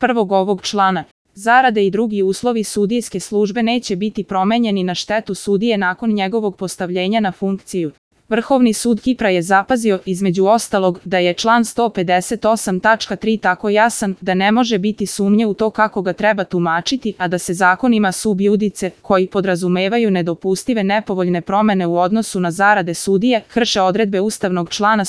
prvog ovog člana. Zarade i drugi uslovi sudijske službe neće biti promenjeni na štetu sudije nakon njegovog postavljenja na funkciju. Vrhovni sud Kipra je zapazio, između ostalog, da je član 158.3 tako jasan da ne može biti sumnje u to kako ga treba tumačiti, a da se zakonima sub iudice, koji podrazumevaju nedopustive nepovoljne promene u odnosu na zarade sudije, krše odredbe ustavnog člana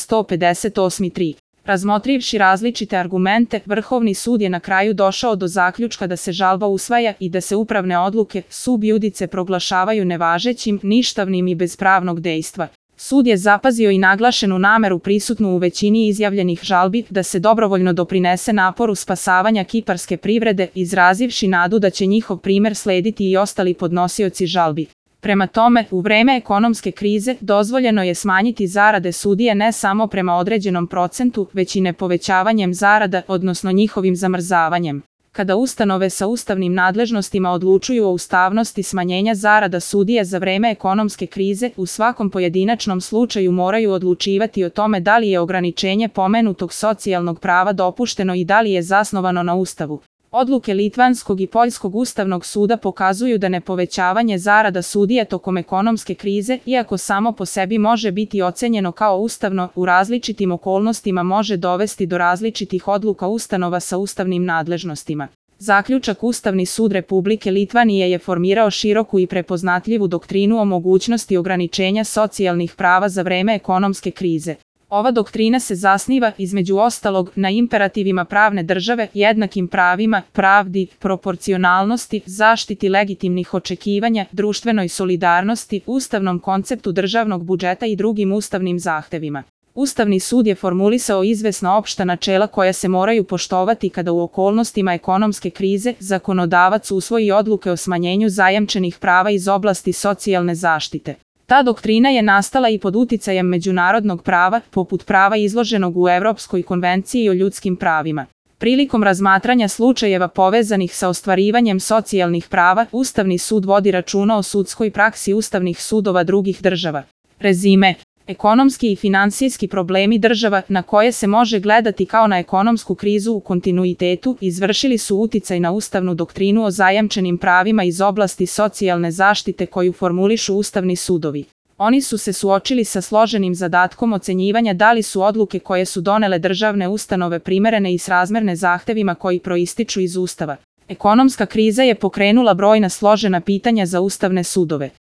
158.3. Razmotrivši različite argumente, Vrhovni sud je na kraju došao do zaključka da se žalba usvaja i da se upravne odluke sub iudice proglašavaju nevažećim, ništavnim i bez pravnog dejstva. Sud je zapazio i naglašenu nameru prisutnu u većini izjavljenih žalbi da se dobrovoljno doprinese naporu spasavanja kiparske privrede, izrazivši nadu da će njihov primer slediti i ostali podnosioci žalbi. Prema tome, u vreme ekonomske krize dozvoljeno je smanjiti zarade sudije ne samo prema određenom procentu, već i ne povećavanjem zarada, odnosno njihovim zamrzavanjem. Kada ustanove sa ustavnim nadležnostima odlučuju o ustavnosti smanjenja zarada sudije za vreme ekonomske krize, u svakom pojedinačnom slučaju moraju odlučivati o tome da li je ograničenje pomenutog socijalnog prava dopušteno i da li je zasnovano na Ustavu. Odluke Litvanskog i Poljskog ustavnog suda pokazuju da nepovećavanje zarada sudije tokom ekonomske krize, iako samo po sebi može biti ocenjeno kao ustavno, u različitim okolnostima može dovesti do različitih odluka ustanova sa ustavnim nadležnostima. Zaključak Ustavni sud Republike Litvanije je formirao široku i prepoznatljivu doktrinu o mogućnosti ograničenja socijalnih prava za vreme ekonomske krize. Ova doktrina se zasniva, između ostalog, na imperativima pravne države, jednakim pravima, pravdi, proporcionalnosti, zaštiti legitimnih očekivanja, društvenoj solidarnosti, ustavnom konceptu državnog budžeta i drugim ustavnim zahtevima. Ustavni sud je formulisao izvesna opšta načela koja se moraju poštovati kada u okolnostima ekonomske krize zakonodavac usvoji odluke o smanjenju zajamčenih prava iz oblasti socijalne zaštite. Ta doktrina je nastala i pod uticajem međunarodnog prava, poput prava izloženog u Evropskoj konvenciji o ljudskim pravima. Prilikom razmatranja slučajeva povezanih sa ostvarivanjem socijalnih prava, Ustavni sud vodi računa o sudskoj praksi ustavnih sudova drugih država. Rezime. Ekonomski i finansijski problemi država, na koje se može gledati kao na ekonomsku krizu u kontinuitetu, izvršili su uticaj na ustavnu doktrinu o zajamčenim pravima iz oblasti socijalne zaštite koju formulišu ustavni sudovi. Oni su se suočili sa složenim zadatkom ocenjivanja da li su odluke koje su donele državne ustanove primerene i srazmerne zahtevima koji proističu iz Ustava. Ekonomska kriza je pokrenula brojna složena pitanja za ustavne sudove.